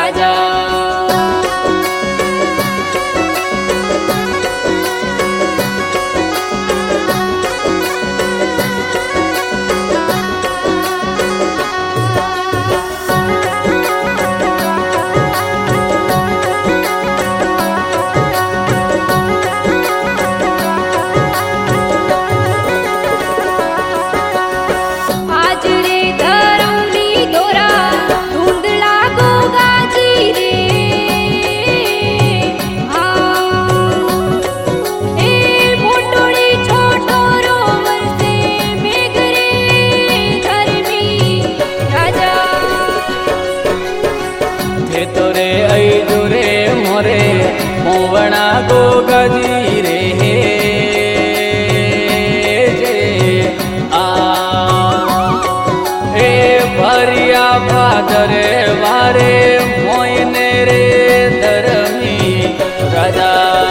राजा। मोवणा गो गजी रे भरिया भादरे वारे मोयने रे धर्मी राजा।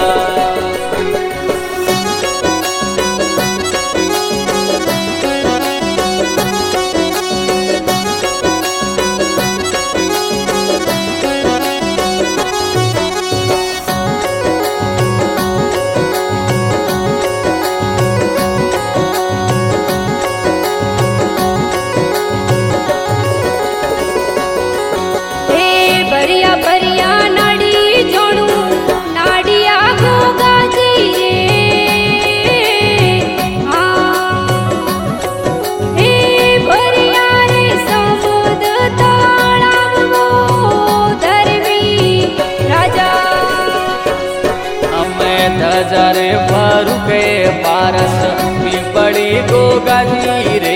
हजारे भरू के पारस पीपड़ी गो गजी रे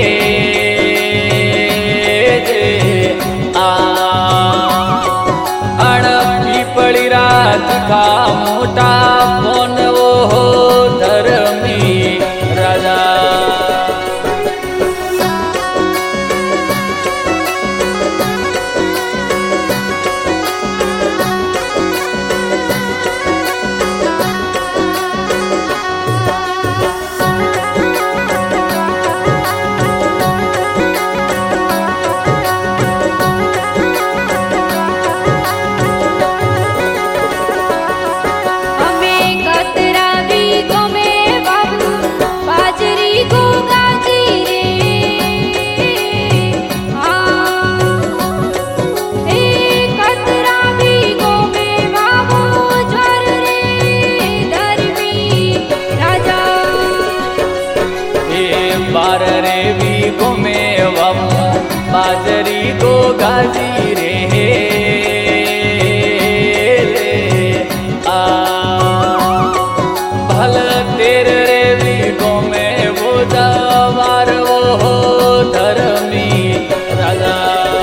अण पीपड़ी रात का मोटा फोन वो हो धर्मी राजा। बार रे भी घूमे वमु बाजरी गो गाजी रे भल तेर रे भी घूमे वो जवार वो हो धर्मी राजा।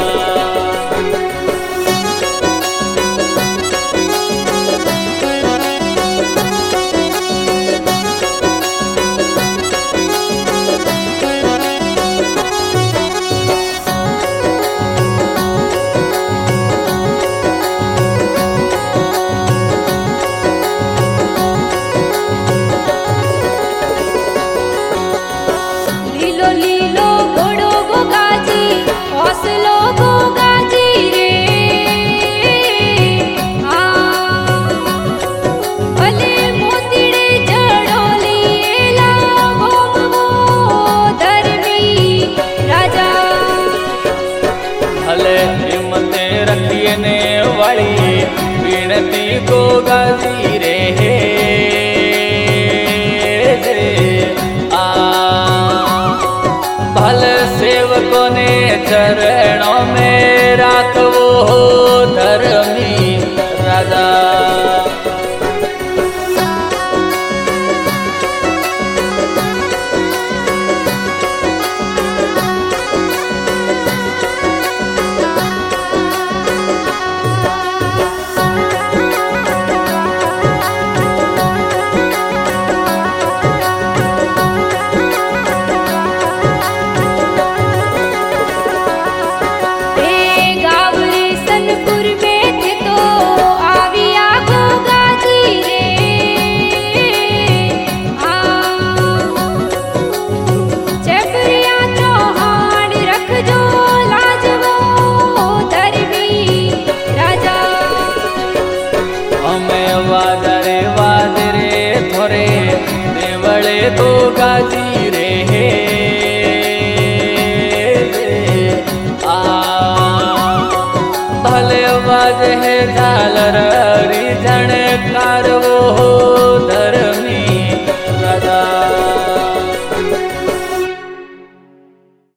विनती को गाजी रे भल सेवकों ने चरणों में राखवो धर्मी राजा। तो गाजी रे भले बाज है झालर री झणकार वो